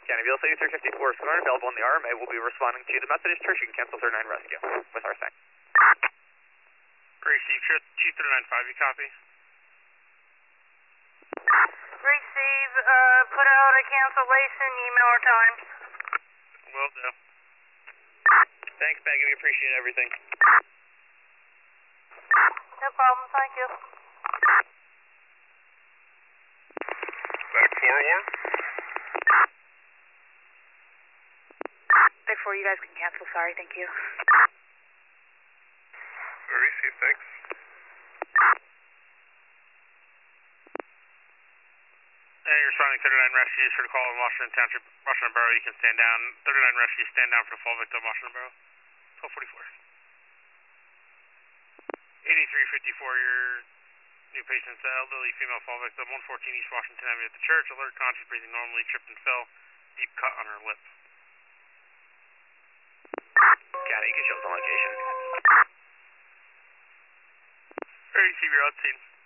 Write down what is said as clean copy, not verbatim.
County BLC 354 Square, available on the RMA. Will be responding to the Methodist Church. You can cancel 39 rescue with our sign. Receive Chief 395, you copy? Receive, put out a cancellation, email or times. Will do. Thanks, Maggie. We appreciate everything. No problem, thank you. Back 4-1. Before you guys can cancel, sorry, thank you. Receive, thanks. And you're responding 39 rescues for the call in Washington Township, Washington Borough. You can stand down. 39 rescues, stand down for the fall victim, Washington Borough. 1244. 8354, your new patient's elderly female fall victim, 114 East Washington Avenue at the church. Alert, conscious, breathing normally, tripped and fell. Deep cut on her lip. Got it. You can show us the location. Receive, you're on scene.